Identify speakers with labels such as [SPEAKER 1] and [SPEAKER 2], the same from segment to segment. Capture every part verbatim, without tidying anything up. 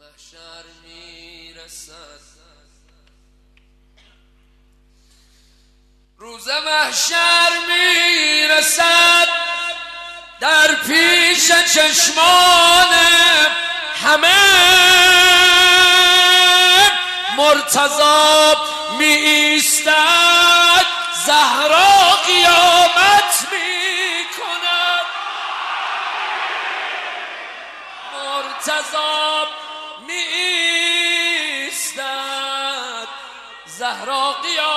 [SPEAKER 1] محشر میرسد، روز محشر میرسد، در پیش چشمان همه مرتضی می ایستد، زهرا قیامت می کند. مرتضی می ایستد، زهرا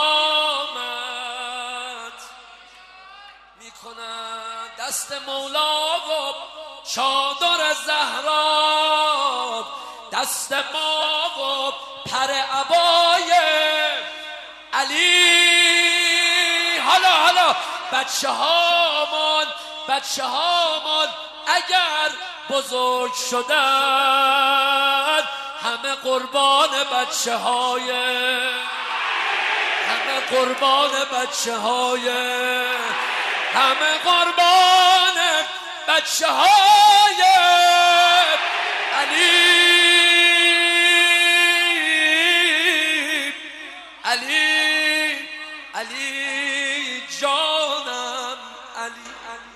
[SPEAKER 1] قیامت می کند. دست مولا و چادر زهرا، دست ما و پر عبای علی. حالا حالا بچه هامان بچه هامان اگر بزرگ شدن، همه قربان بچه های همه قربان بچه های همه قربان بچه های علی. علی علی جانم، علی علی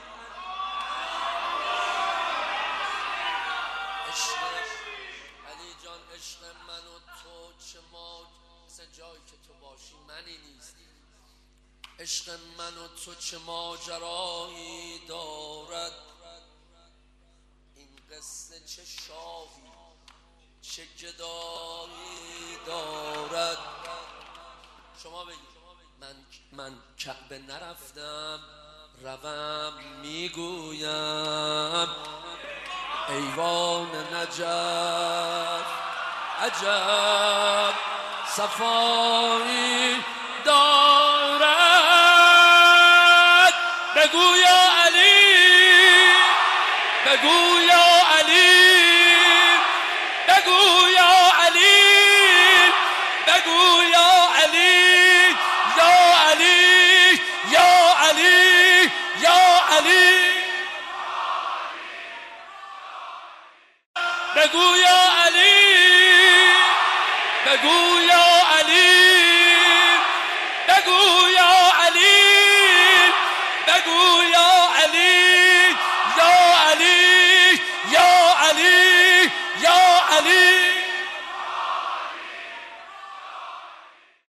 [SPEAKER 1] عشق علی جان، عشق من و تو چه ما مثل جایی که تو باشی منی نیست. عشق من و تو چه ماجرایی دارد، این قصه چه شاهی چه گدایی دارد. شما بگید. من من کعبه نرفتم روم میگویم، ایوان نجف عجب صفایی دارد. بگو یا علی، بگو یا علی، بگو یا علی، بگو یا علی، یا علی، یا علی، یا علی، بگو یا علی، بگو